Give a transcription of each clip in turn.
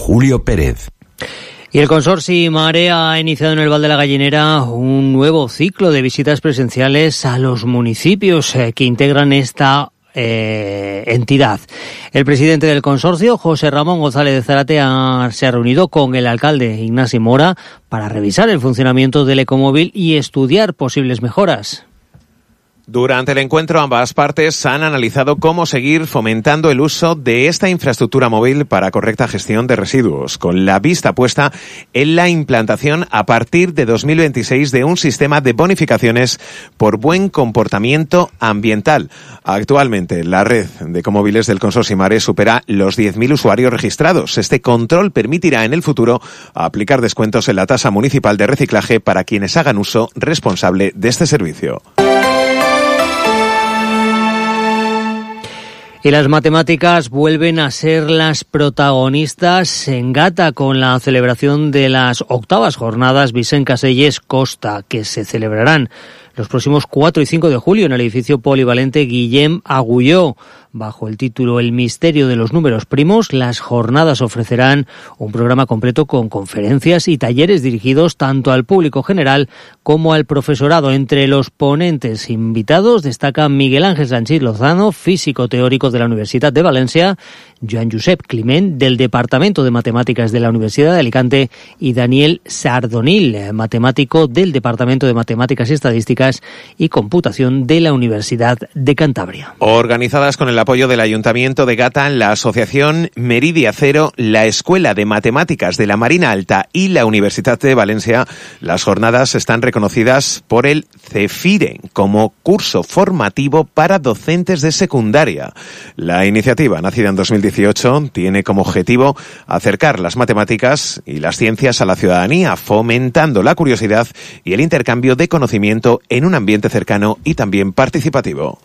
Julio Pérez. Y el Consorci Mare ha iniciado en el Val de la Gallinera un nuevo ciclo de visitas presenciales a los municipios que integran esta entidad. El presidente del consorcio, José Ramón González de Zárate, se ha reunido con el alcalde Ignasi Mora para revisar el funcionamiento del ecomóvil y estudiar posibles mejoras. Durante el encuentro, ambas partes han analizado cómo seguir fomentando el uso de esta infraestructura móvil para correcta gestión de residuos, con la vista puesta en la implantación a partir de 2026 de un sistema de bonificaciones por buen comportamiento ambiental. Actualmente, la red de ecomóviles del Consorcio Mare supera los 10.000 usuarios registrados. Este control permitirá en el futuro aplicar descuentos en la tasa municipal de reciclaje para quienes hagan uso responsable de este servicio. Y las matemáticas vuelven a ser las protagonistas en Gata con la celebración de las 8ª jornadas Vicent Caselles Costa, que se celebrarán los próximos 4 y 5 de julio en el edificio polivalente Guillem Agulló. Bajo el título El misterio de los números primos, las jornadas ofrecerán un programa completo con conferencias y talleres dirigidos tanto al público general como al profesorado. Entre los ponentes invitados destaca Miguel Ángel Sanchís Lozano, físico teórico de la Universidad de Valencia, Joan Josep Climent, del Departamento de Matemáticas de la Universidad de Alicante, y Daniel Sardonil, matemático del Departamento de Matemáticas y Estadísticas y Computación de la Universidad de Cantabria. Organizadas con el apoyo del Ayuntamiento de Gata, la Asociación Meridia Cero, la Escuela de Matemáticas de la Marina Alta y la Universidad de Valencia, las jornadas están reconocidas por el CEFIRE como curso formativo para docentes de secundaria. La iniciativa, nacida en 2018, tiene como objetivo acercar las matemáticas y las ciencias a la ciudadanía, fomentando la curiosidad y el intercambio de conocimiento en un ambiente cercano y también participativo.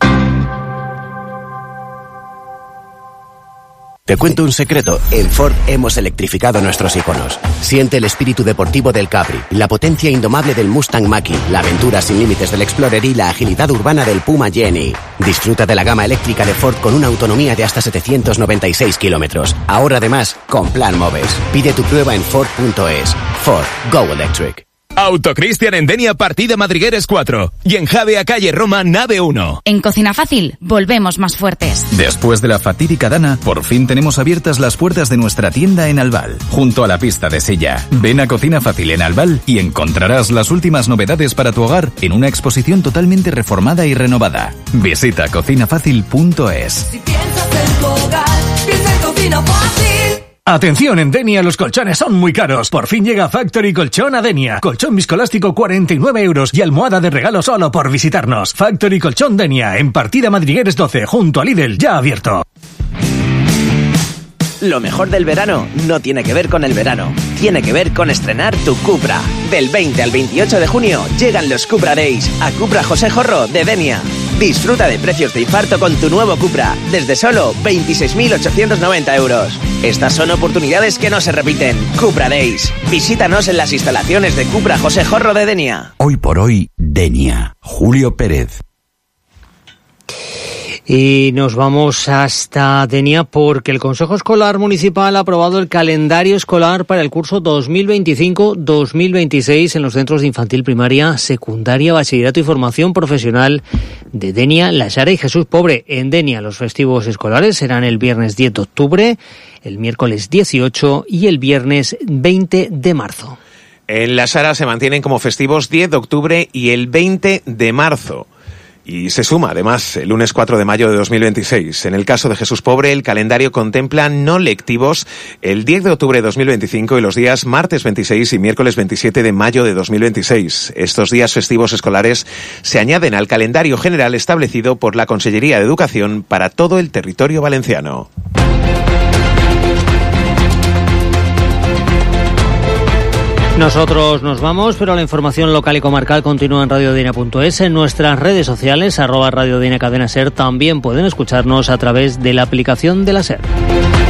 Te cuento un secreto, en Ford hemos electrificado nuestros iconos. Siente el espíritu deportivo del Capri, la potencia indomable del Mustang Mach-E, la aventura sin límites del Explorer y la agilidad urbana del Puma Jenny. Disfruta de la gama eléctrica de Ford con una autonomía de hasta 796 kilómetros. Ahora además, con Plan Moves. Pide tu prueba en Ford.es. Ford, Go Electric. Autocristian en Denia, partida Madrigueres 4. Y en Javea, calle Roma, nave 1. En Cocina Fácil, volvemos más fuertes. Después de la fatídica Dana, por fin tenemos abiertas las puertas de nuestra tienda en Albal, junto a la pista de Silla. Ven a Cocina Fácil en Albal y encontrarás las últimas novedades para tu hogar en una exposición totalmente reformada y renovada. Visita cocinafacil.es. Si piensas en tu hogar, piensa en Cocina Fácil. Atención, en Denia los colchones son muy caros. Por fin llega Factory Colchón a Denia. Colchón viscoelástico 49 € y almohada de regalo solo por visitarnos. Factory Colchón Denia, en partida Madrigueres 12, junto a Lidl, ya abierto. Lo mejor del verano no tiene que ver con el verano, tiene que ver con estrenar tu Cupra. Del 20 al 28 de junio llegan los Cupra Days a Cupra José Jorro de Denia. Disfruta de precios de infarto con tu nuevo Cupra, desde solo 26.890 €. Estas son oportunidades que no se repiten. Cupra Days. Visítanos en las instalaciones de Cupra José Jorro de Denia. Hoy por hoy, Denia. Julio Pérez. Y nos vamos hasta Denia porque el Consejo Escolar Municipal ha aprobado el calendario escolar para el curso 2025-2026 en los centros de infantil, primaria, secundaria, bachillerato y formación profesional de Denia, La Sara y Jesús Pobre. En Denia los festivos escolares serán el viernes 10 de octubre, el miércoles 18 y el viernes 20 de marzo. En La Sara se mantienen como festivos 10 de octubre y el 20 de marzo. Y se suma, además, el lunes 4 de mayo de 2026. En el caso de Jesús Pobre, el calendario contempla no lectivos el 10 de octubre de 2025 y los días martes 26 y miércoles 27 de mayo de 2026. Estos días festivos escolares se añaden al calendario general establecido por la Consellería de Educación para todo el territorio valenciano. Nosotros nos vamos, pero la información local y comarcal continúa en radiodenia.es. En nuestras redes sociales, @radiodenia cadena SER, también pueden escucharnos a través de la aplicación de la SER.